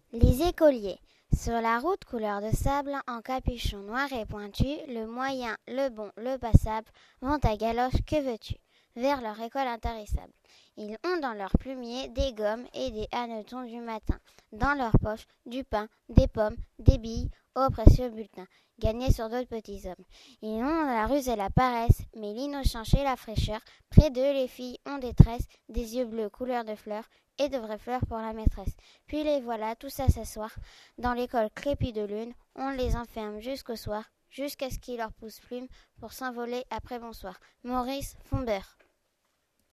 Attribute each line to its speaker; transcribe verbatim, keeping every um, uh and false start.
Speaker 1: Les écoliers. Sur la route couleur de sable, en capuchon noir et pointu, le moyen, le bon, le passable, vont à galoche, que veux-tu, vers leur école intarissable. Ils ont dans leur plumier des gommes et des hannetons du matin, dans leur poche du pain, des pommes, des billes, ô précieux bulletin, gagnés sur d'autres petits hommes. Ils ont la ruse et la paresse, mais l'innocence et la fraîcheur, près d'eux les filles ont détresse, des yeux bleus couleur de fleurs, et de vraies fleurs pour la maîtresse. Puis les voilà tous à s'asseoir dans l'école crépue de lune. On les enferme jusqu'au soir, jusqu'à ce qu'ils leur poussent plume pour s'envoler après bonsoir. Maurice Fombeur.